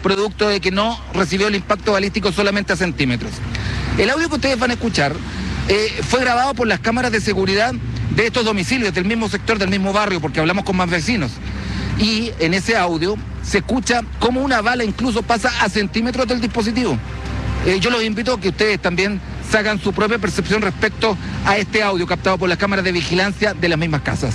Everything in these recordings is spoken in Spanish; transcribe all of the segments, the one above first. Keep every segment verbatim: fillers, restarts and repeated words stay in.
producto de que no recibió el impacto balístico solamente a centímetros. El audio que ustedes van a escuchar eh, fue grabado por las cámaras de seguridad de estos domicilios, del mismo sector, del mismo barrio, porque hablamos con más vecinos. Y en ese audio se escucha cómo una bala incluso pasa a centímetros del dispositivo. Eh, yo los invito a que ustedes también sacan su propia percepción respecto a este audio captado por las cámaras de vigilancia de las mismas casas.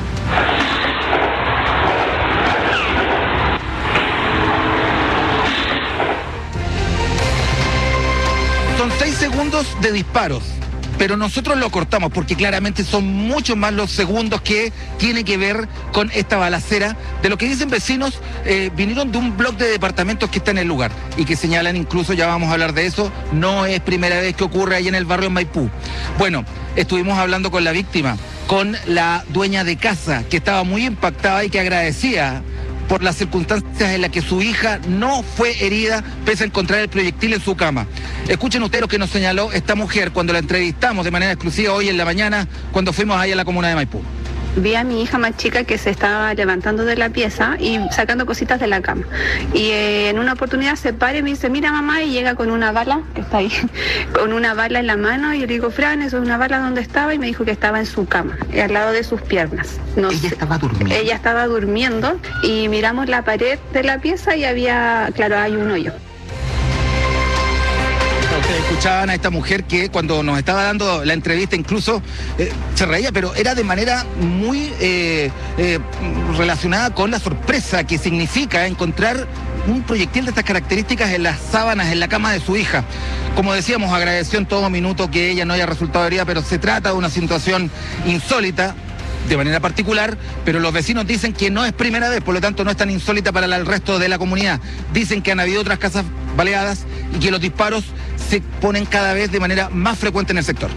Son seis segundos de disparos, pero nosotros lo cortamos porque claramente son mucho más los segundos que tienen que ver con esta balacera. De lo que dicen vecinos, eh, vinieron de un bloque de departamentos que está en el lugar y que señalan, incluso ya vamos a hablar de eso, no es primera vez que ocurre ahí en el barrio Maipú. Bueno, estuvimos hablando con la víctima, con la dueña de casa, que estaba muy impactada y que agradecía por las circunstancias en las que su hija no fue herida pese a encontrar el proyectil en su cama. Escuchen ustedes lo que nos señaló esta mujer cuando la entrevistamos de manera exclusiva hoy en la mañana cuando fuimos ahí a la comuna de Maipú. Vi a mi hija más chica que se estaba levantando de la pieza y sacando cositas de la cama. Y eh, en una oportunidad se para y me dice, mira mamá, y llega con una bala, que está ahí, con una bala en la mano, y yo le digo, Fran, ¿eso es una bala donde estaba? Y me dijo que estaba en su cama, al lado de sus piernas. No ella sé, estaba durmiendo. Ella estaba durmiendo y miramos la pared de la pieza y había, claro, hay un hoyo. Ustedes escuchaban a esta mujer que cuando nos estaba dando la entrevista incluso eh, se reía, pero era de manera muy eh, eh, relacionada con la sorpresa que significa encontrar un proyectil de estas características en las sábanas, en la cama de su hija. Como decíamos, agradeció en todo minuto que ella no haya resultado herida, pero se trata de una situación insólita, de manera particular, pero los vecinos dicen que no es primera vez, por lo tanto no es tan insólita para el resto de la comunidad. Dicen que han habido otras casas baleadas y que los disparos se ponen cada vez de manera más frecuente en el sector.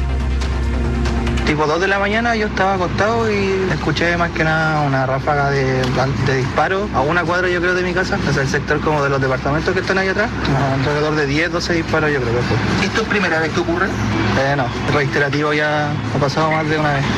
Tipo dos de la mañana yo estaba acostado y escuché más que nada una ráfaga de, de disparos a una cuadra, yo creo, de mi casa, es el sector como de los departamentos que están ahí atrás, alrededor de diez, doce disparos yo creo que fue. ¿Esto es primera vez que ocurre? Eh, no, reiterativo ya ha pasado más de una vez.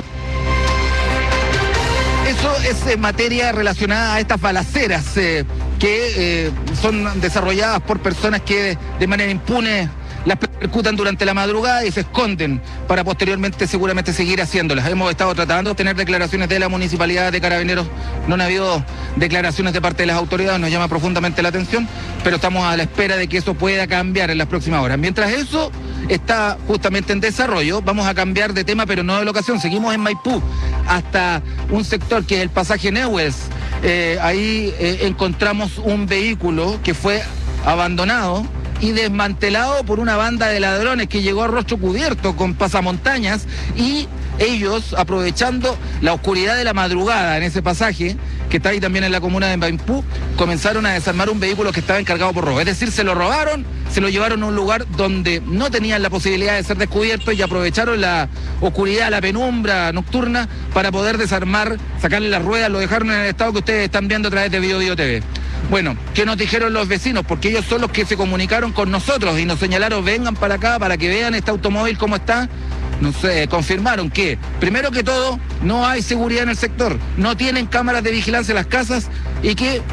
Eso es eh, materia relacionada a estas balaceras eh, que eh, son desarrolladas por personas que de, de manera impune las percutan durante la madrugada y se esconden para posteriormente seguramente seguir haciéndolas. Hemos estado tratando de obtener declaraciones de la Municipalidad de Carabineros, no han habido declaraciones de parte de las autoridades, nos llama profundamente la atención, pero estamos a la espera de que eso pueda cambiar en las próximas horas. Mientras eso está justamente en desarrollo, vamos a cambiar de tema, pero no de locación, seguimos en Maipú, hasta un sector que es el pasaje Newells. Eh, ahí eh, encontramos un vehículo que fue abandonado y desmantelado por una banda de ladrones que llegó a rostro cubierto con pasamontañas y ellos, aprovechando la oscuridad de la madrugada en ese pasaje, que está ahí también en la comuna de Maipú, comenzaron a desarmar un vehículo que estaba encargado por robo. Es decir, se lo robaron, se lo llevaron a un lugar donde no tenían la posibilidad de ser descubiertos y aprovecharon la oscuridad, la penumbra nocturna para poder desarmar, sacarle las ruedas, lo dejaron en el estado que ustedes están viendo a través de Bio Bio T V. Bueno, ¿qué nos dijeron los vecinos? Porque ellos son los que se comunicaron con nosotros y nos señalaron, vengan para acá para que vean este automóvil cómo está. Nos eh, confirmaron que, primero que todo, no hay seguridad en el sector, no tienen cámaras de vigilancia en las casas y que...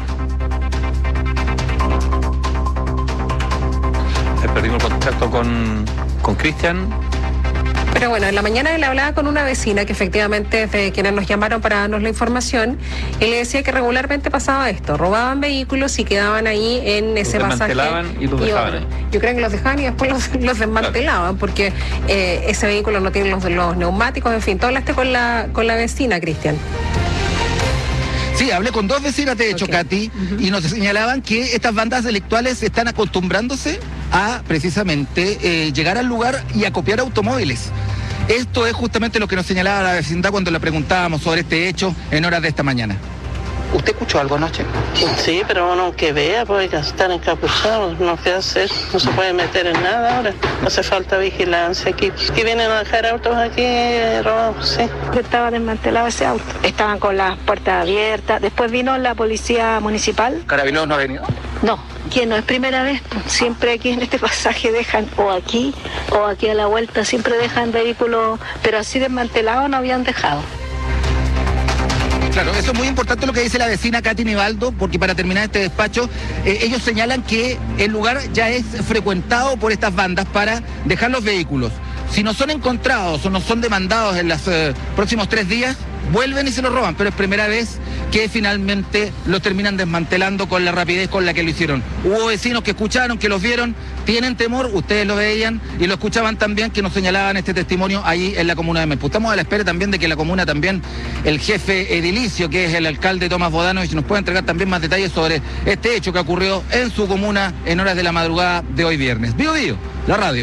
Perdimos el contacto con, con Cristian. Pero bueno, en la mañana él hablaba con una vecina que efectivamente es de quienes nos llamaron para darnos la información y le decía que regularmente pasaba esto, robaban vehículos y quedaban ahí en ese los pasaje. Desmantelaban y los dejaban ahí. Yo creo que los dejaban y después los, los desmantelaban porque eh, ese vehículo no tiene los, los neumáticos, en fin. ¿Tú hablaste con la, con la vecina, Cristian? Sí, hablé con dos vecinas, de hecho, Okay. Katy, Uh-huh. y nos señalaban que estas bandas delictuales están acostumbrándose a, precisamente, eh, llegar al lugar y a copiar automóviles. Esto es justamente lo que nos señalaba la vecindad cuando le preguntábamos sobre este hecho en horas de esta mañana. ¿Usted escuchó algo anoche? Sí, pero uno que vea, pues estar encapuchados, no qué hacer, no se puede meter en nada ahora, hace falta vigilancia aquí. Que vienen a dejar autos aquí eh, robados, sí. Estaba desmantelado ese auto, estaban con las puertas abiertas, después vino la policía municipal. ¿Carabineros no ha venido? No, que no es primera vez, siempre aquí en este pasaje dejan, o aquí, o aquí a la vuelta, siempre dejan vehículos, pero así desmantelados no habían dejado. Claro, eso es muy importante lo que dice la vecina Katy Nivaldo, porque para terminar este despacho, eh, ellos señalan que el lugar ya es frecuentado por estas bandas para dejar los vehículos. Si no son encontrados o no son demandados en los eh, próximos tres días, vuelven y se los roban, pero es primera vez que finalmente los terminan desmantelando con la rapidez con la que lo hicieron. Hubo vecinos que escucharon, que los vieron, tienen temor, ustedes lo veían y lo escuchaban también, que nos señalaban este testimonio ahí en la comuna de Maipú. Estamos a la espera también de que la comuna también, el jefe edilicio, que es el alcalde Tomás Bodanovich, nos pueda entregar también más detalles sobre este hecho que ocurrió en su comuna en horas de la madrugada de hoy viernes. Bio Bio, la radio.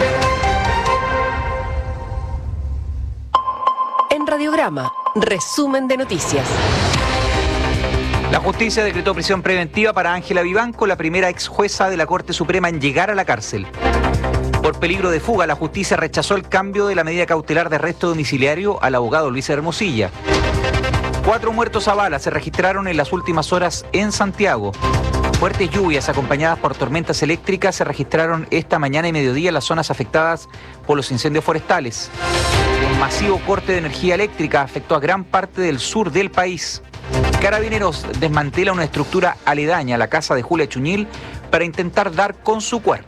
En Radiograma, resumen de noticias. La justicia decretó prisión preventiva para Ángela Vivanco, la primera ex jueza de la Corte Suprema en llegar a la cárcel. Por peligro de fuga, la justicia rechazó el cambio de la medida cautelar de arresto domiciliario al abogado Luis Hermosilla. Cuatro muertos a bala se registraron en las últimas horas en Santiago. Fuertes lluvias acompañadas por tormentas eléctricas se registraron esta mañana y mediodía en las zonas afectadas por los incendios forestales. Un masivo corte de energía eléctrica afectó a gran parte del sur del país. Carabineros desmantela una estructura aledaña a la casa de Julia Chuñil para intentar dar con su cuerpo.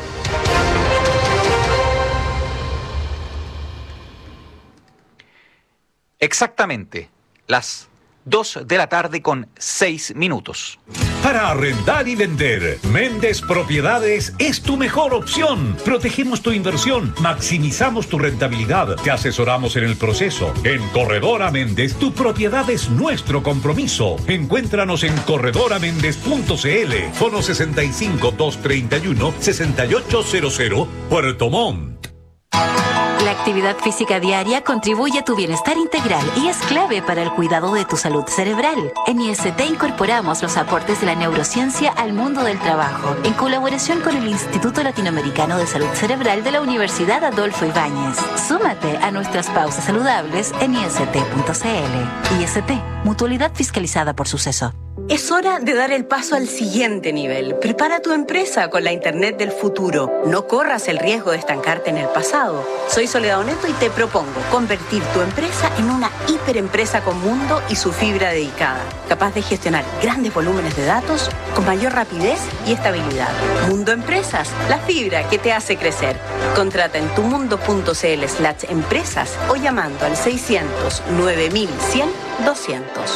Exactamente, las dos de la tarde con seis minutos. Para arrendar y vender, Méndez Propiedades es tu mejor opción. Protegemos tu inversión, maximizamos tu rentabilidad, te asesoramos en el proceso. En Corredora Méndez, tu propiedad es nuestro compromiso. Encuéntranos en corredora méndez punto c l, fono sesenta y cinco, doscientos treinta y uno, sesenta y ocho cero cero, Puerto Montt. La actividad física diaria contribuye a tu bienestar integral y es clave para el cuidado de tu salud cerebral. En I S T incorporamos los aportes de la neurociencia al mundo del trabajo, en colaboración con el Instituto Latinoamericano de Salud Cerebral de la Universidad Adolfo Ibáñez. Súmate a nuestras pausas saludables en i s t punto c l. I S T, mutualidad fiscalizada por Suceso. Es hora de dar el paso al siguiente nivel. Prepara tu empresa con la Internet del futuro. No corras el riesgo de estancarte en el pasado. Soy Soledad Oneto y te propongo convertir tu empresa en una hiperempresa con Mundo y su fibra dedicada, capaz de gestionar grandes volúmenes de datos con mayor rapidez y estabilidad. Mundo Empresas, la fibra que te hace crecer. Contrata en tumundo punto c l slash empresas o llamando al seiscientos, nueve mil cien, doscientos.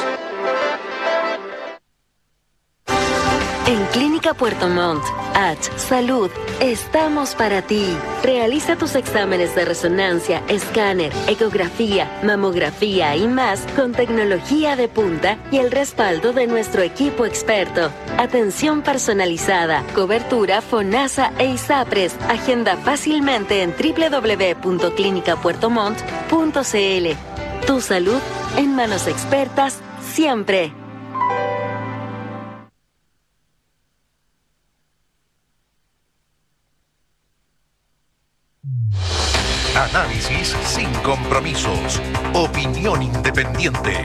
En Clínica Puerto Montt, H Salud, estamos para ti. Realiza tus exámenes de resonancia, escáner, ecografía, mamografía y más con tecnología de punta y el respaldo de nuestro equipo experto. Atención personalizada, cobertura FONASA e ISAPRES. Agenda fácilmente en doble u doble u doble u punto clínica puerto montt punto c l. Tu salud en manos expertas siempre. Análisis sin compromisos. Opinión independiente.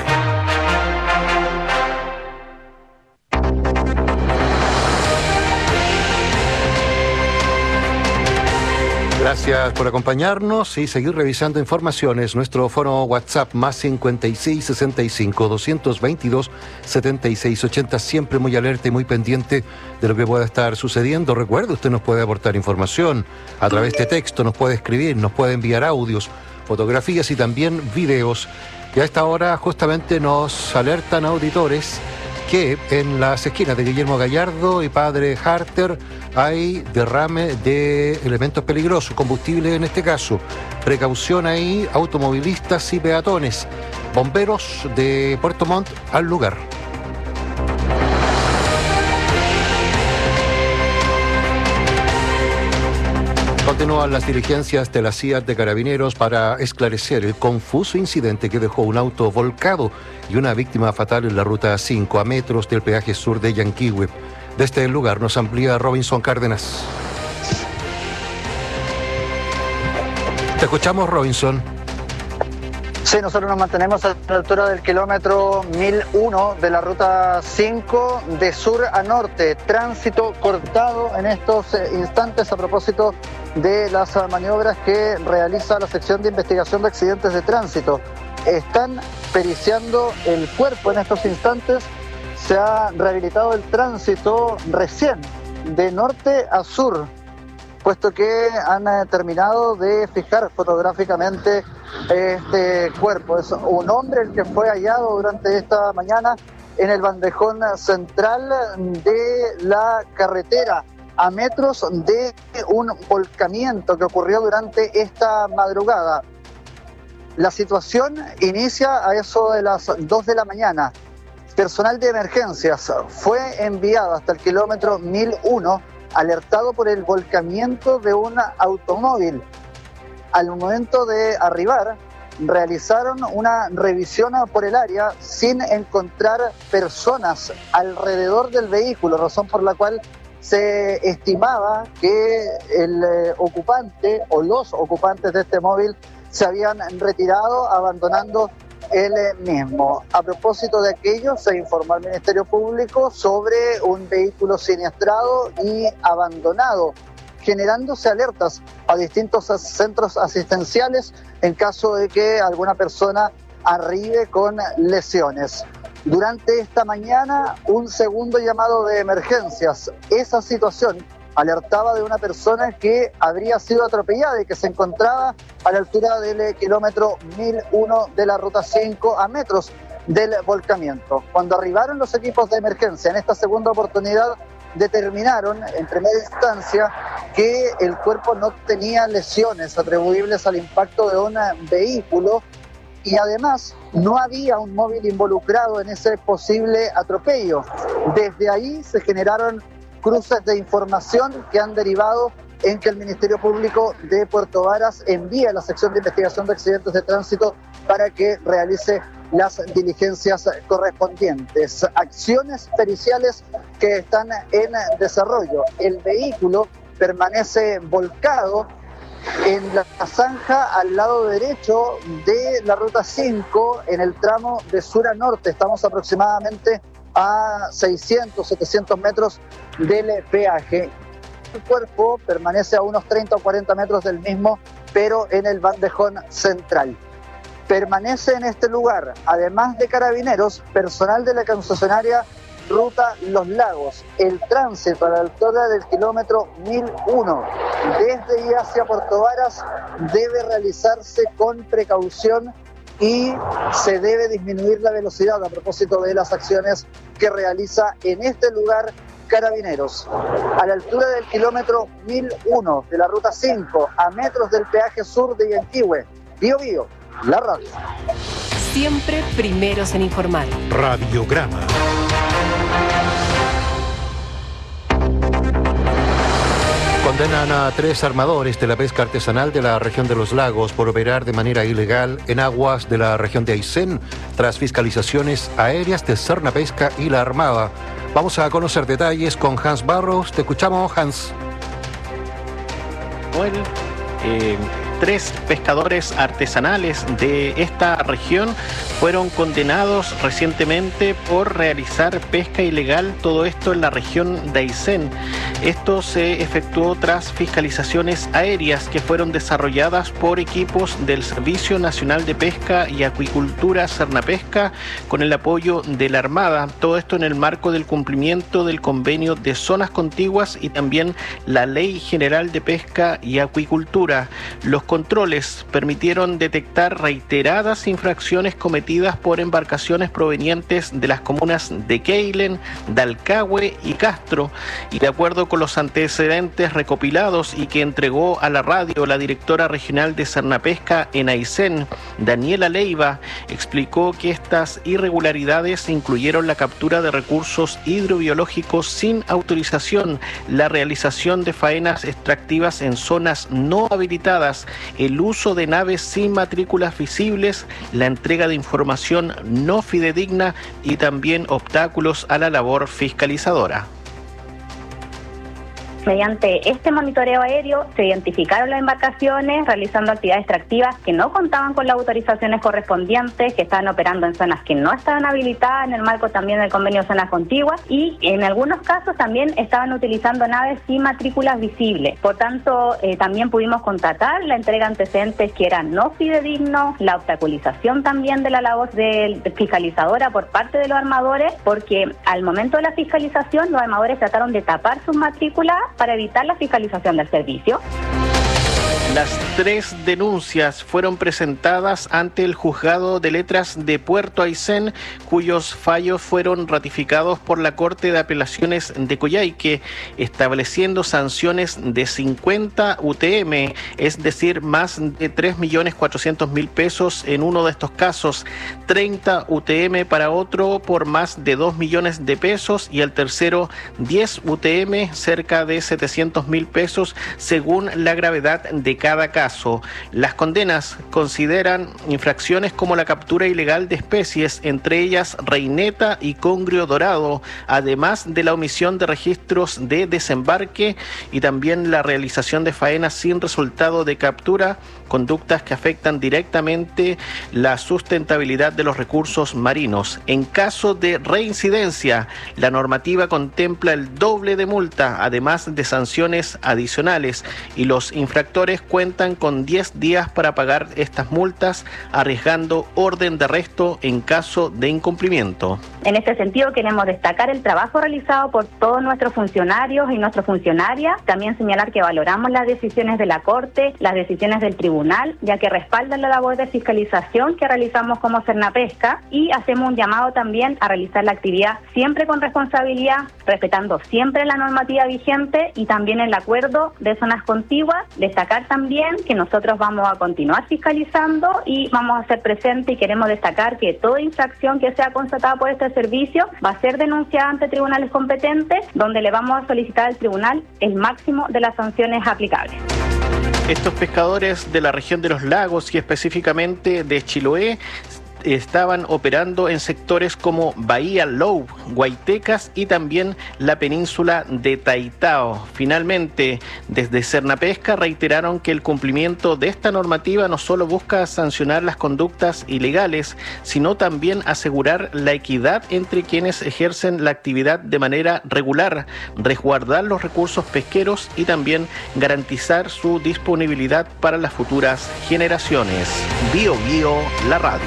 Gracias por acompañarnos y seguir revisando informaciones. Nuestro foro WhatsApp más cincuenta y seis, sesenta y cinco, doscientos veintidós, setenta y seis ochenta, siempre muy alerta y muy pendiente de lo que pueda estar sucediendo. Recuerde, usted nos puede aportar información a través de texto, nos puede escribir, nos puede enviar audios, fotografías y también videos. Y a esta hora justamente nos alertan auditores que en las esquinas de Guillermo Gallardo y Padre Harter hay derrame de elementos peligrosos, combustible en este caso. Precaución ahí, automovilistas y peatones. Bomberos de Puerto Montt al lugar. Continúan las diligencias de la C I A T de Carabineros para esclarecer el confuso incidente que dejó un auto volcado y una víctima fatal en la ruta cinco a metros del peaje sur de Yanquihue. Desde el lugar nos amplía Robinson Cárdenas. Te escuchamos, Robinson. Sí, nosotros nos mantenemos a la altura del kilómetro mil uno de la ruta cinco de sur a norte. Tránsito cortado en estos instantes a propósito de las maniobras que realiza la sección de investigación de accidentes de tránsito. están periciando el cuerpo en estos instantes. Se ha rehabilitado el tránsito recién de norte a sur, puesto que han eh, terminado de fijar fotográficamente este cuerpo. Es un hombre el que fue hallado durante esta mañana en el bandejón central de la carretera, a metros de un volcamiento que ocurrió durante esta madrugada. La situación inicia a eso de las dos de la mañana. Personal de emergencias fue enviado hasta el kilómetro mil uno, alertado por el volcamiento de un automóvil. Al momento de arribar, realizaron una revisión por el área sin encontrar personas alrededor del vehículo, razón por la cual se estimaba que el eh, ocupante o los ocupantes de este móvil se habían retirado, abandonando el mismo. A propósito de aquello, se informó al Ministerio Público sobre un vehículo siniestrado y abandonado, generándose alertas a distintos centros asistenciales en caso de que alguna persona arribe con lesiones. Durante esta mañana, un segundo llamado de emergencias. Esa situación alertaba de una persona que habría sido atropellada y que se encontraba a la altura del kilómetro mil uno de la ruta cinco, a metros del volcamiento. Cuando arribaron los equipos de emergencia en esta segunda oportunidad, determinaron en primera instancia que el cuerpo no tenía lesiones atribuibles al impacto de un vehículo y además no había un móvil involucrado en ese posible atropello. Desde ahí se generaron cruces de información que han derivado en que el Ministerio Público de Puerto Varas envíe a la sección de investigación de accidentes de tránsito para que realice las diligencias correspondientes. Acciones periciales que están en desarrollo. El vehículo permanece volcado en la zanja al lado derecho de la ruta cinco en el tramo de sur a norte. Estamos aproximadamente a seiscientos, setecientos metros del peaje. El cuerpo permanece a unos treinta o cuarenta metros del mismo, pero en el bandejón central. Permanece en este lugar, además de carabineros, personal de la concesionaria Ruta Los Lagos. El tránsito a la altura del kilómetro mil uno desde y hacia Puerto Varas debe realizarse con precaución y se debe disminuir la velocidad a propósito de las acciones que realiza en este lugar Carabineros. A la altura del kilómetro mil uno de la ruta cinco, a metros del peaje sur de Yanquihue. Bío Bío, la radio. Siempre primeros en informar. Radiograma. Condenan a tres armadores de la pesca artesanal de la región de los lagos por operar de manera ilegal en aguas de la región de Aysén tras fiscalizaciones aéreas de Cernapesca y la Armada. Vamos a conocer detalles con Hans Barros. Te escuchamos, Hans. Bueno, eh, tres pescadores artesanales de esta región fueron condenados recientemente por realizar pesca ilegal, todo esto en la región de Aysén. Esto se efectuó tras fiscalizaciones aéreas que fueron desarrolladas por equipos del Servicio Nacional de Pesca y Acuicultura Cernapesca con el apoyo de la Armada. Todo esto en el marco del cumplimiento del convenio de zonas contiguas y también la Ley General de Pesca y Acuicultura. Los controles permitieron detectar reiteradas infracciones cometidas por embarcaciones provenientes de las comunas de Keilen, Dalcahue y Castro, y de acuerdo con los antecedentes recopilados y que entregó a la radio la directora regional de Cernapesca en Aysén, Daniela Leiva, explicó que estas irregularidades incluyeron la captura de recursos hidrobiológicos sin autorización, la realización de faenas extractivas en zonas no habilitadas, el uso de naves sin matrículas visibles, la entrega de información no fidedigna y también obstáculos a la labor fiscalizadora. Mediante este monitoreo aéreo se identificaron las embarcaciones realizando actividades extractivas que no contaban con las autorizaciones correspondientes, que estaban operando en zonas que no estaban habilitadas en el marco también del convenio de zonas contiguas, y en algunos casos también estaban utilizando naves sin matrículas visibles. Por tanto, eh, también pudimos constatar la entrega de antecedentes que eran no fidedignos, la obstaculización también de la labor de, de fiscalizadora por parte de los armadores, porque al momento de la fiscalización los armadores trataron de tapar sus matrículas para evitar la fiscalización del servicio. Las tres denuncias fueron presentadas ante el Juzgado de Letras de Puerto Aysén, cuyos fallos fueron ratificados por la Corte de Apelaciones de Coyhaique, estableciendo sanciones de cincuenta U T M, es decir, más de tres millones cuatrocientos mil pesos en uno de estos casos, treinta U T M para otro por más de dos millones de pesos y el tercero diez U T M, cerca de setecientos mil pesos, según la gravedad de cada caso. Las condenas consideran infracciones como la captura ilegal de especies, entre ellas reineta y congrio dorado, además de la omisión de registros de desembarque y también la realización de faenas sin resultado de captura, conductas que afectan directamente la sustentabilidad de los recursos marinos. En caso de reincidencia, la normativa contempla el doble de multa, además de sanciones adicionales, y los infractores cuentan con diez días para pagar estas multas, arriesgando orden de arresto en caso de incumplimiento. En este sentido, queremos destacar el trabajo realizado por todos nuestros funcionarios y nuestras funcionarias. También señalar que valoramos las decisiones de la Corte, las decisiones del Tribunal, ya que respaldan la labor de fiscalización que realizamos como Cernapesca, y hacemos un llamado también a realizar la actividad siempre con responsabilidad, respetando siempre la normativa vigente y también el acuerdo de zonas contiguas. Destacar también que nosotros vamos a continuar fiscalizando y vamos a ser presentes, y queremos destacar que toda infracción que sea constatada por este servicio va a ser denunciada ante tribunales competentes, donde le vamos a solicitar al tribunal el máximo de las sanciones aplicables. Estos pescadores de la región de los lagos y específicamente de Chiloé estaban operando en sectores como Bahía Low, Guaitecas y también la península de Taitao. Finalmente, desde Cernapesca reiteraron que el cumplimiento de esta normativa no solo busca sancionar las conductas ilegales, sino también asegurar la equidad entre quienes ejercen la actividad de manera regular, resguardar los recursos pesqueros y también garantizar su disponibilidad para las futuras generaciones. Bio Bio, la radio.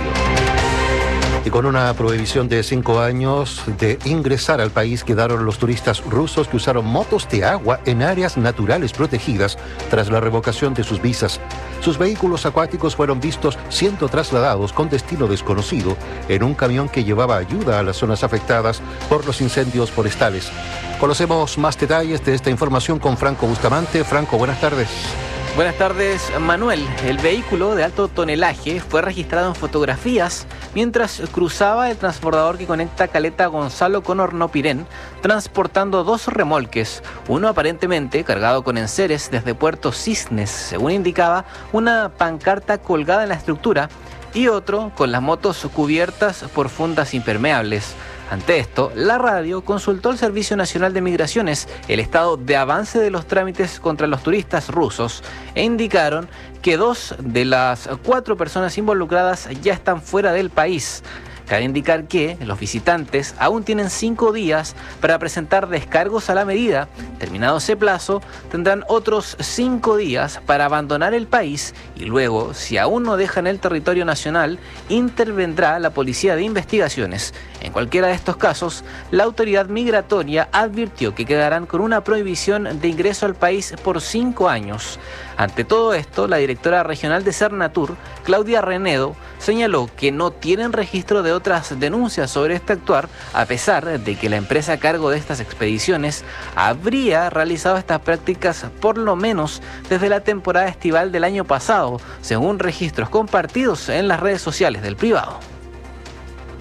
Y con una prohibición de cinco años de ingresar al país, quedaron los turistas rusos que usaron motos de agua en áreas naturales protegidas tras la revocación de sus visas. Sus vehículos acuáticos fueron vistos siendo trasladados con destino desconocido en un camión que llevaba ayuda a las zonas afectadas por los incendios forestales. Conocemos más detalles de esta información con Franco Bustamante. Franco, buenas tardes. Buenas tardes, Manuel. El vehículo de alto tonelaje fue registrado en fotografías mientras cruzaba el transbordador que conecta Caleta Gonzalo con Hornopirén, transportando dos remolques, uno aparentemente cargado con enseres desde Puerto Cisnes, según indicaba una pancarta colgada en la estructura, y otro con las motos cubiertas por fundas impermeables. Ante esto, la radio consultó al Servicio Nacional de Migraciones el estado de avance de los trámites contra los turistas rusos e indicaron que dos de las cuatro personas involucradas ya están fuera del país. Cabe indicar que los visitantes aún tienen cinco días para presentar descargos a la medida. Terminado ese plazo, tendrán otros cinco días para abandonar el país y luego, si aún no dejan el territorio nacional, intervendrá la Policía de Investigaciones. En cualquiera de estos casos, la autoridad migratoria advirtió que quedarán con una prohibición de ingreso al país por cinco años. Ante todo esto, la directora regional de Cernatur, Claudia Renedo, señaló que no tienen registro de otras denuncias sobre este actuar, a pesar de que la empresa a cargo de estas expediciones habría realizado estas prácticas por lo menos desde la temporada estival del año pasado, según registros compartidos en las redes sociales del privado.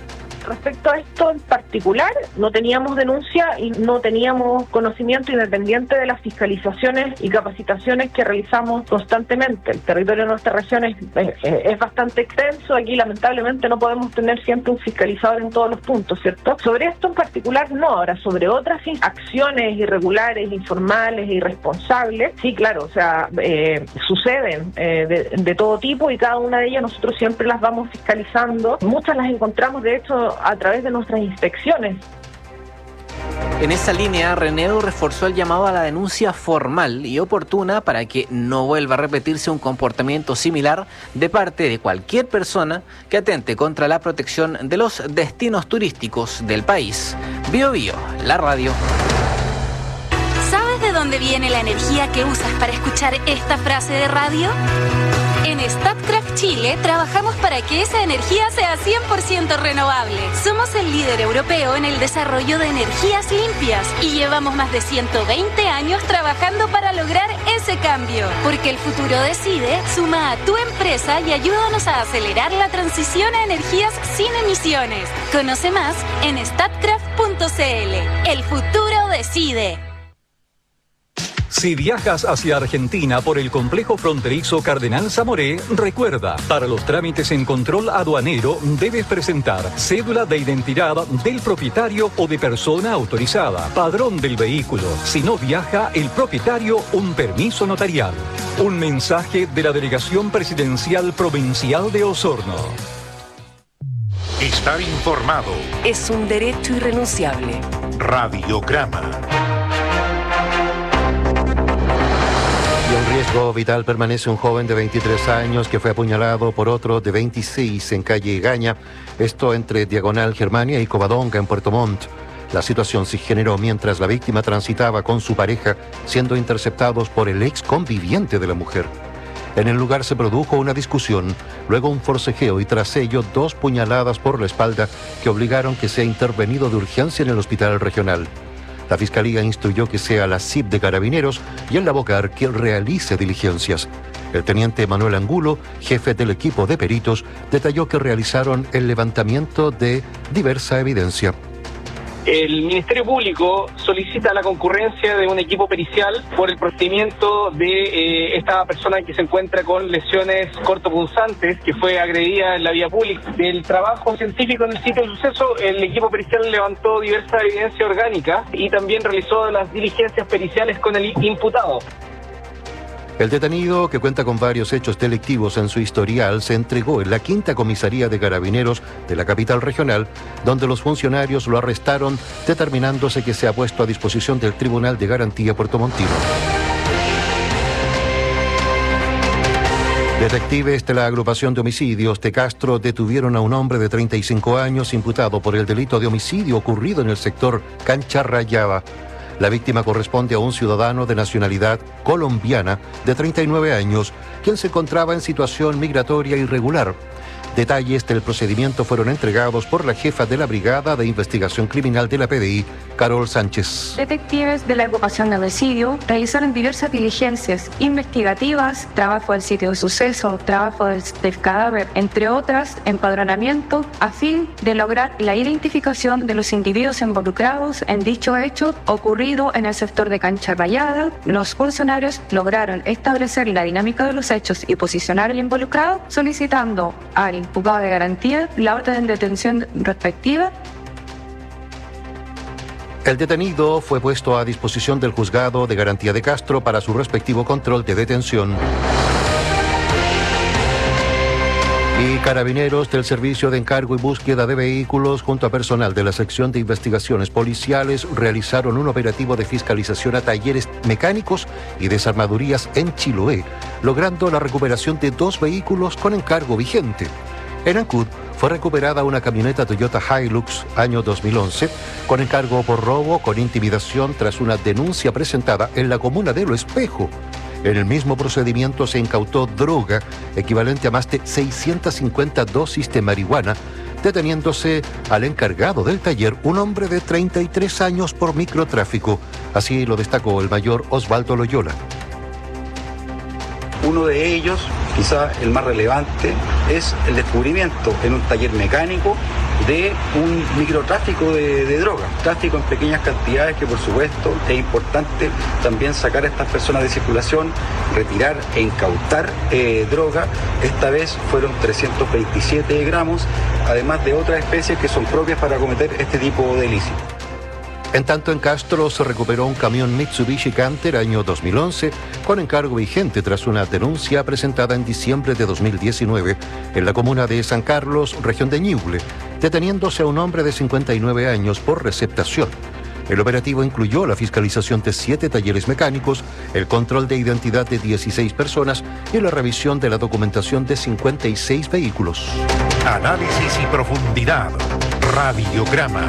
Respecto a esto en particular, no teníamos denuncia y no teníamos conocimiento independiente de las fiscalizaciones y capacitaciones que realizamos constantemente. El territorio de nuestra región es, es, es bastante extenso, aquí lamentablemente no podemos tener siempre un fiscalizador en todos los puntos, ¿cierto? Sobre esto en particular no, ahora sobre otras acciones irregulares, informales e irresponsables, sí, claro, o sea, eh, suceden eh, de, de todo tipo y cada una de ellas nosotros siempre las vamos fiscalizando. Muchas las encontramos de hecho a través de nuestras inspecciones. En esa línea, Renedo reforzó el llamado a la denuncia formal y oportuna para que no vuelva a repetirse un comportamiento similar de parte de cualquier persona que atente contra la protección de los destinos turísticos del país. Bio Bio, la radio. ¿Sabes de dónde viene la energía que usas para escuchar esta frase de radio? En Statkraft Chile trabajamos para que esa energía sea cien por ciento renovable. Somos el líder europeo en el desarrollo de energías limpias y llevamos más de ciento veinte años trabajando para lograr ese cambio. Porque el futuro decide, suma a tu empresa y ayúdanos a acelerar la transición a energías sin emisiones. Conoce más en statkraft punto c l. El futuro decide. Si viajas hacia Argentina por el complejo fronterizo Cardenal Zamoré, recuerda, para los trámites en control aduanero debes presentar cédula de identidad del propietario o de persona autorizada, padrón del vehículo. Si no viaja el propietario, un permiso notarial. Un mensaje de la Delegación Presidencial Provincial de Osorno. Estar informado es un derecho irrenunciable. Radiograma. En riesgo vital permanece un joven de veintitrés años que fue apuñalado por otro de veintiséis en calle Gaña, esto entre Diagonal Germania y Covadonga en Puerto Montt. La situación se generó mientras la víctima transitaba con su pareja, siendo interceptados por el ex conviviente de la mujer. En el lugar se produjo una discusión, luego un forcejeo y tras ello dos puñaladas por la espalda que obligaron que sea intervenido de urgencia en el hospital regional. La Fiscalía instruyó que sea la C I P de Carabineros y el Labocar que realice diligencias. El teniente Manuel Angulo, jefe del equipo de peritos, detalló que realizaron el levantamiento de diversa evidencia. El Ministerio Público solicita la concurrencia de un equipo pericial por el procedimiento de eh, esta persona que se encuentra con lesiones cortopunzantes, que fue agredida en la vía pública. Del trabajo científico en el sitio del suceso, el equipo pericial levantó diversa evidencia orgánica y también realizó las diligencias periciales con el imputado. El detenido, que cuenta con varios hechos delictivos en su historial, se entregó en la quinta comisaría de Carabineros de la capital regional, donde los funcionarios lo arrestaron, determinándose que se ha puesto a disposición del Tribunal de Garantía puertomontino. Detectives de la agrupación de homicidios de Castro detuvieron a un hombre de treinta y cinco años imputado por el delito de homicidio ocurrido en el sector Cancha Rayaba. La víctima corresponde a un ciudadano de nacionalidad colombiana de treinta y nueve años, quien se encontraba en situación migratoria irregular. Detalles del procedimiento fueron entregados por la jefa de la Brigada de Investigación Criminal de la P D I, Carol Sánchez. Detectives de la agrupación de homicidio realizaron diversas diligencias investigativas, trabajo del sitio de suceso, trabajo del, del cadáver, entre otras, empadronamiento, a fin de lograr la identificación de los individuos involucrados en dicho hecho ocurrido en el sector de Cancha Rayada. Los funcionarios lograron establecer la dinámica de los hechos y posicionar al involucrado, solicitando al imputado de garantía la orden de detención respectiva. El detenido fue puesto a disposición del juzgado de garantía de Castro para su respectivo control de detención. Y Carabineros del Servicio de Encargo y Búsqueda de Vehículos junto a personal de la Sección de Investigaciones Policiales realizaron un operativo de fiscalización a talleres mecánicos y desarmadurías en Chiloé, logrando la recuperación de dos vehículos con encargo vigente. En Ancud fue recuperada una camioneta Toyota Hilux año dos mil once con encargo por robo con intimidación tras una denuncia presentada en la comuna de Lo Espejo. En el mismo procedimiento se incautó droga equivalente a más de seiscientas cincuenta dosis de marihuana, deteniéndose al encargado del taller, un hombre de treinta y tres años por microtráfico. Así lo destacó el mayor Osvaldo Loyola. Uno de ellos, quizá el más relevante, es el descubrimiento en un taller mecánico de un microtráfico de, de drogas, tráfico en pequeñas cantidades que por supuesto es importante también sacar a estas personas de circulación, retirar e incautar eh, droga. Esta vez fueron trescientos veintisiete gramos, además de otras especies que son propias para cometer este tipo de ilícitos. En tanto, en Castro se recuperó un camión Mitsubishi Canter año dos mil once con encargo vigente tras una denuncia presentada en diciembre de dos mil diecinueve en la comuna de San Carlos, región de Ñuble, deteniéndose a un hombre de cincuenta y nueve años por receptación. El operativo incluyó la fiscalización de siete talleres mecánicos, el control de identidad de dieciséis personas y la revisión de la documentación de cincuenta y seis vehículos. Análisis y profundidad. Radiograma.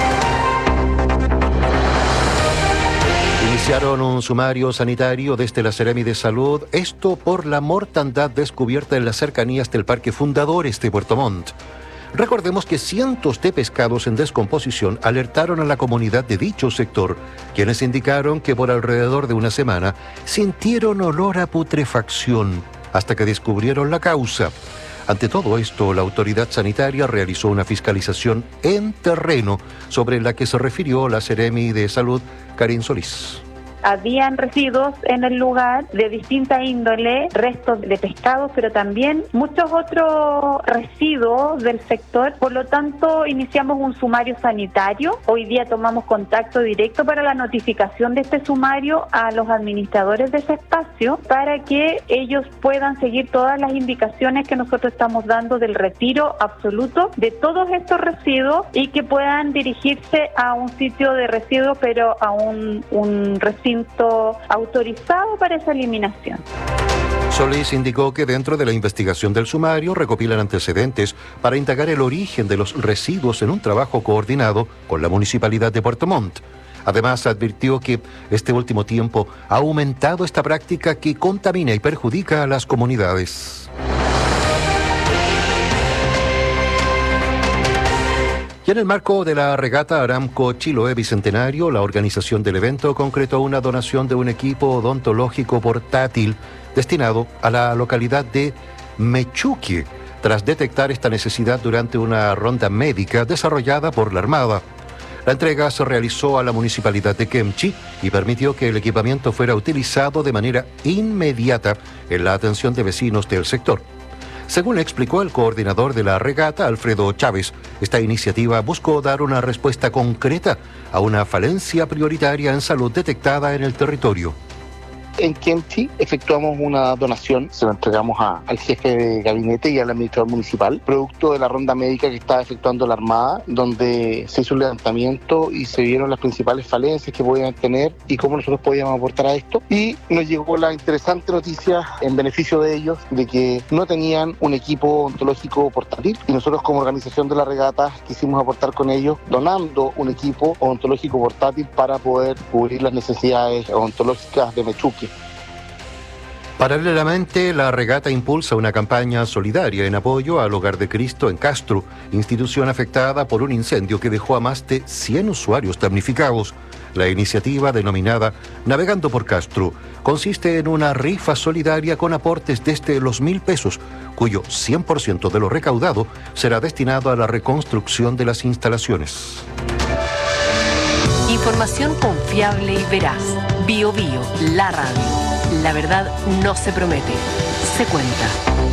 Iniciaron un sumario sanitario desde la Seremi de Salud, esto por la mortandad descubierta en las cercanías del Parque Fundadores de Puerto Montt. Recordemos que cientos de pescados en descomposición alertaron a la comunidad de dicho sector, quienes indicaron que por alrededor de una semana sintieron olor a putrefacción, hasta que descubrieron la causa. Ante todo esto, la autoridad sanitaria realizó una fiscalización en terreno, sobre la que se refirió la Seremi de Salud, Karin Solís. Habían residuos en el lugar de distinta índole, restos de pescados, pero también muchos otros residuos del sector. Por lo tanto, iniciamos un sumario sanitario. Hoy día tomamos contacto directo para la notificación de este sumario a los administradores de ese espacio para que ellos puedan seguir todas las indicaciones que nosotros estamos dando del retiro absoluto de todos estos residuos y que puedan dirigirse a un sitio de residuos, pero a un, un recinto autorizado para esa eliminación. Solís indicó que dentro de la investigación del sumario recopilan antecedentes para indagar el origen de los residuos en un trabajo coordinado con la Municipalidad de Puerto Montt. Además, advirtió que este último tiempo ha aumentado esta práctica que contamina y perjudica a las comunidades. Y en el marco de la regata Aramco Chiloé Bicentenario, la organización del evento concretó una donación de un equipo odontológico portátil destinado a la localidad de Mechuque, tras detectar esta necesidad durante una ronda médica desarrollada por la Armada. La entrega se realizó a la Municipalidad de Kemchi y permitió que el equipamiento fuera utilizado de manera inmediata en la atención de vecinos del sector. Según explicó el coordinador de la regata, Alfredo Chávez, esta iniciativa buscó dar una respuesta concreta a una falencia prioritaria en salud detectada en el territorio. En Kemchi efectuamos una donación, se lo entregamos a, al jefe de gabinete y al administrador municipal, producto de la ronda médica que estaba efectuando la Armada, donde se hizo un levantamiento y se vieron las principales falencias que podían tener y cómo nosotros podíamos aportar a esto. Y nos llegó la interesante noticia en beneficio de ellos de que no tenían un equipo odontológico portátil y nosotros como organización de la regata quisimos aportar con ellos donando un equipo odontológico portátil para poder cubrir las necesidades odontológicas de Mechuque. Paralelamente, la regata impulsa una campaña solidaria en apoyo al Hogar de Cristo en Castro, institución afectada por un incendio que dejó a más de cien usuarios damnificados. La iniciativa, denominada Navegando por Castro, consiste en una rifa solidaria con aportes desde los mil pesos, cuyo cien por ciento de lo recaudado será destinado a la reconstrucción de las instalaciones. Información confiable y veraz. Bio Bio, la radio. La verdad no se promete, se cuenta.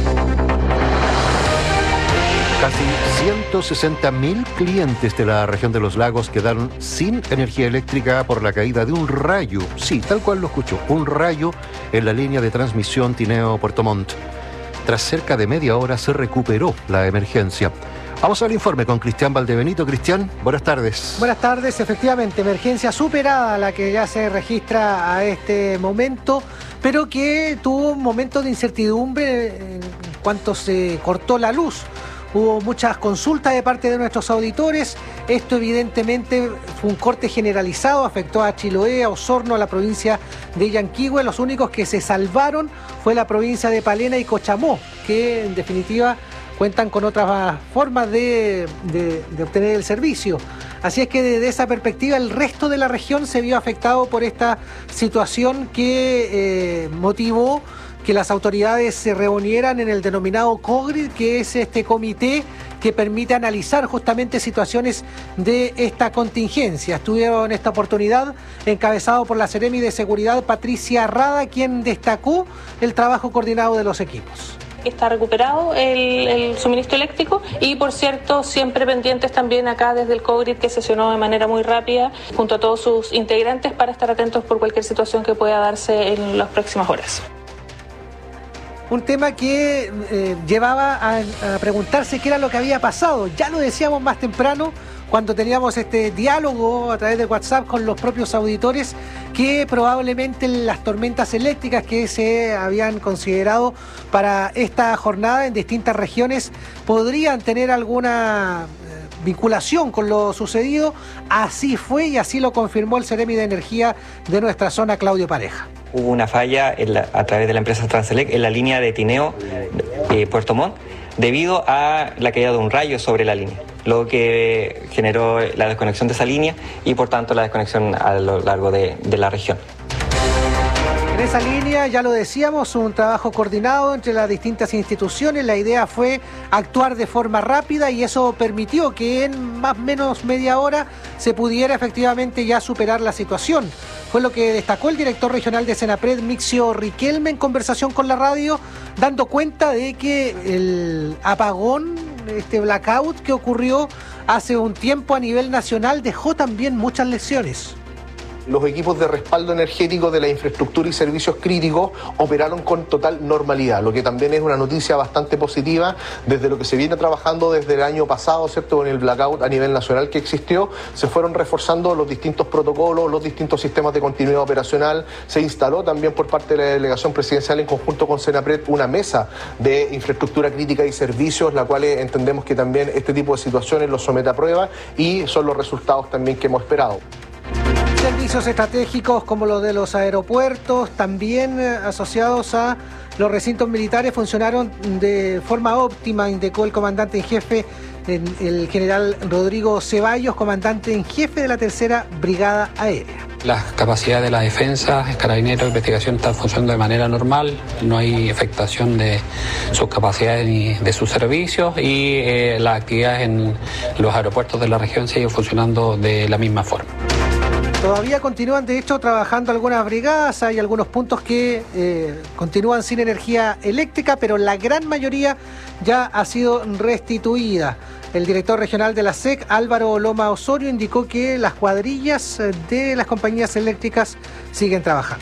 Casi ciento sesenta mil clientes de la región de los lagos quedaron sin energía eléctrica por la caída de un rayo. Sí, tal cual lo escuchó, un rayo en la línea de transmisión Tineo-Puerto Montt. Tras cerca de media hora se recuperó la emergencia. Vamos al informe con Cristian Valdebenito. Cristian, buenas tardes. Buenas tardes, efectivamente, emergencia superada la que ya se registra a este momento, pero que tuvo un momento de incertidumbre en cuanto se cortó la luz. Hubo muchas consultas de parte de nuestros auditores. Esto evidentemente fue un corte generalizado, afectó a Chiloé, a Osorno, a la provincia de Yanquihue. Los únicos que se salvaron fue la provincia de Palena y Cochamó, que en definitiva cuentan con otras formas de, de, de obtener el servicio. Así es que desde esa perspectiva el resto de la región se vio afectado por esta situación que eh, motivó que las autoridades se reunieran en el denominado COGRID, que es este comité que permite analizar justamente situaciones de esta contingencia. Estuvieron en esta oportunidad encabezado por la Seremi de Seguridad Patricia Rada, quien destacó el trabajo coordinado de los equipos. Está recuperado el, el suministro eléctrico y, por cierto, siempre pendientes también acá desde el COGRID, que sesionó de manera muy rápida junto a todos sus integrantes para estar atentos por cualquier situación que pueda darse en las próximas horas. Un tema que eh, llevaba a, a preguntarse qué era lo que había pasado. Ya lo decíamos más temprano, cuando teníamos este diálogo a través de WhatsApp con los propios auditores, que probablemente las tormentas eléctricas que se habían considerado para esta jornada en distintas regiones podrían tener alguna eh, vinculación con lo sucedido. Así fue y así lo confirmó el Seremi de Energía de nuestra zona, Claudio Pareja. Hubo una falla en la, a través de la empresa Transelec en la línea de Tineo, eh, Puerto Montt, debido a la caída de un rayo sobre la línea, lo que generó la desconexión de esa línea y por tanto la desconexión a lo largo de, de la región. En esa línea, ya lo decíamos, un trabajo coordinado entre las distintas instituciones. La idea fue actuar de forma rápida y eso permitió que en más o menos media hora se pudiera efectivamente ya superar la situación. Fue lo que destacó el director regional de Senapred, Mixio Riquelme, en conversación con la radio, dando cuenta de que el apagón, este blackout que ocurrió hace un tiempo a nivel nacional, dejó también muchas lesiones. Los equipos de respaldo energético de la infraestructura y servicios críticos operaron con total normalidad, lo que también es una noticia bastante positiva desde lo que se viene trabajando desde el año pasado, ¿cierto? Con el blackout a nivel nacional que existió, se fueron reforzando los distintos protocolos, los distintos sistemas de continuidad operacional. Se instaló también por parte de la delegación presidencial en conjunto con Senapred una mesa de infraestructura crítica y servicios, la cual entendemos que también este tipo de situaciones los somete a prueba y son los resultados también que hemos esperado. Servicios estratégicos como los de los aeropuertos, también asociados a los recintos militares, funcionaron de forma óptima, indicó el comandante en jefe, el general Rodrigo Ceballos, comandante en jefe de la tercera Brigada Aérea. Las capacidades de la defensa, Carabineros, investigación están funcionando de manera normal, no hay afectación de sus capacidades ni de sus servicios y eh, las actividades en los aeropuertos de la región siguen funcionando de la misma forma. Todavía continúan, de hecho, trabajando algunas brigadas, hay algunos puntos que eh, continúan sin energía eléctrica, pero la gran mayoría ya ha sido restituida. El director regional de la S E C, Álvaro Loma Osorio, indicó que las cuadrillas de las compañías eléctricas siguen trabajando.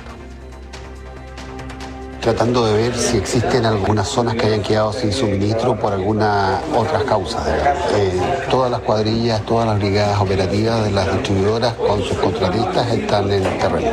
Tratando de ver si existen algunas zonas que hayan quedado sin suministro por algunas otras causas. Eh, todas las cuadrillas, todas las brigadas operativas de las distribuidoras con sus contratistas están en el terreno.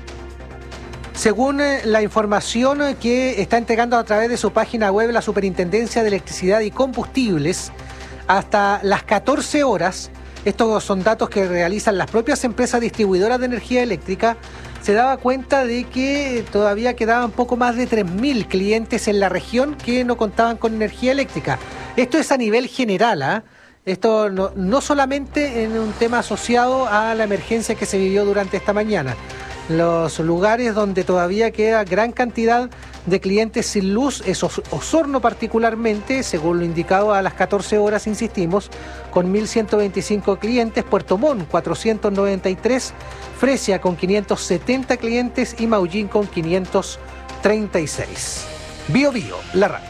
Según la información que está entregando a través de su página web la Superintendencia de Electricidad y Combustibles, hasta las catorce horas, estos son datos que realizan las propias empresas distribuidoras de energía eléctrica, se daba cuenta de que todavía quedaban poco más de tres mil clientes en la región que no contaban con energía eléctrica. Esto es a nivel general, ¿eh? Esto no, no solamente en un tema asociado a la emergencia que se vivió durante esta mañana. Los lugares donde todavía queda gran cantidad de clientes sin luz es Osorno particularmente, según lo indicado a las catorce horas, insistimos, con mil ciento veinticinco clientes, Puerto Montt cuatrocientos noventa y tres, Fresia con quinientos setenta clientes y Maullín con quinientos treinta y seis. Bio Bio, la radio.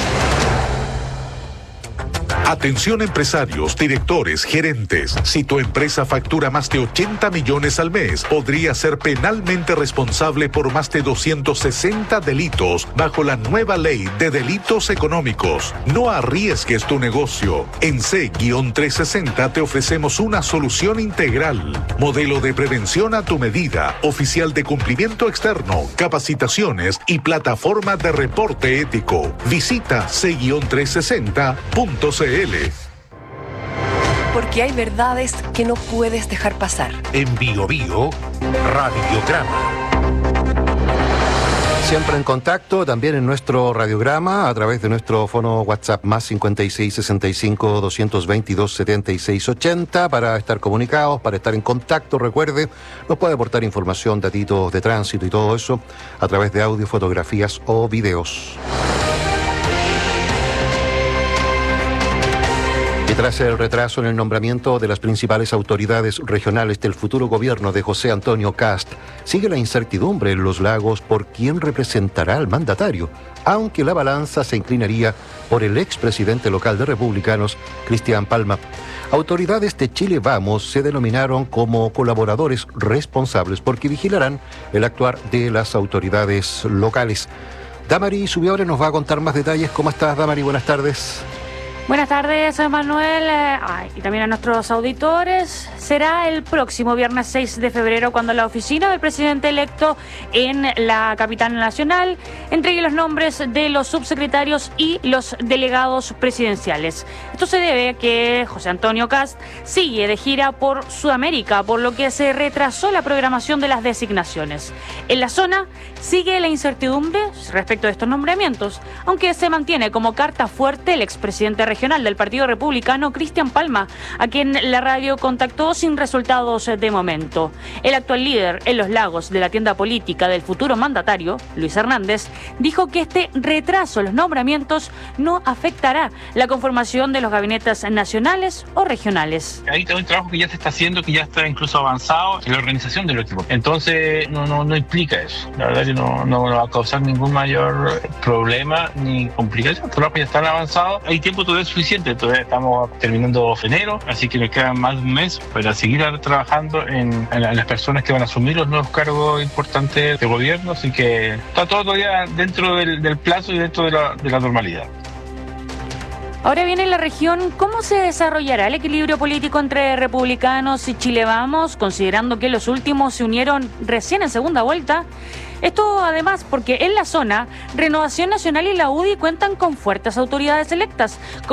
Atención empresarios, directores, gerentes. Si tu empresa factura más de ochenta millones al mes, podría ser penalmente responsable por más de doscientos sesenta delitos bajo la nueva ley de delitos económicos. No arriesgues tu negocio. En C trescientos sesenta te ofrecemos una solución integral. Modelo de prevención a tu medida, oficial de cumplimiento externo, capacitaciones y plataforma de reporte ético. Visita C trescientos sesenta punto c l. Porque hay verdades que no puedes dejar pasar. En Bio Bio, Radiograma. Siempre en contacto, también en nuestro radiograma, a través de nuestro fono WhatsApp más cincuenta y seis sesenta y cinco doscientos veintidós setenta y seis ochenta, para estar comunicados, para estar en contacto. Recuerde, nos puede aportar información, datitos de tránsito y todo eso a través de audio, fotografías o videos. Tras el retraso en el nombramiento de las principales autoridades regionales del futuro gobierno de José Antonio Kast, sigue la incertidumbre en Los Lagos por quién representará al mandatario, aunque la balanza se inclinaría por el expresidente local de Republicanos, Cristian Palma. Autoridades de Chile Vamos se denominaron como colaboradores responsables porque vigilarán el actuar de las autoridades locales. Damari Subiabre nos va a contar más detalles. ¿Cómo estás, Damari? Buenas tardes. Buenas tardes, Manuel, eh, y también a nuestros auditores. Será el próximo viernes seis de febrero cuando la oficina del presidente electo en la capital nacional entregue los nombres de los subsecretarios y los delegados presidenciales. Esto se debe a que José Antonio Kast sigue de gira por Sudamérica, por lo que se retrasó la programación de las designaciones. En la zona sigue la incertidumbre respecto de estos nombramientos, aunque se mantiene como carta fuerte el expresidente regional regional del Partido Republicano, Cristian Palma, a quien la radio contactó sin resultados de momento. El actual líder en Los Lagos de la tienda política del futuro mandatario, Luis Hernández, dijo que este retraso en los nombramientos no afectará la conformación de los gabinetes nacionales o regionales. Hay un trabajo que ya se está haciendo, que ya está incluso avanzado en la organización del equipo. Entonces no, no, no implica eso. La verdad que no, no va a causar ningún mayor problema ni complicación. Los trabajos ya están avanzados. Hay tiempo todavía suficiente, todavía estamos terminando enero, así que nos queda más de un mes para seguir trabajando en, en las personas que van a asumir los nuevos cargos importantes de gobierno, así que está todo todavía dentro del, del plazo y dentro de la, de la normalidad. Ahora viene la región, ¿cómo se desarrollará el equilibrio político entre republicanos y Chile Vamos, considerando que los últimos se unieron recién en segunda vuelta? Esto además porque en la zona, Renovación Nacional y la U D I cuentan con fuertes autoridades electas,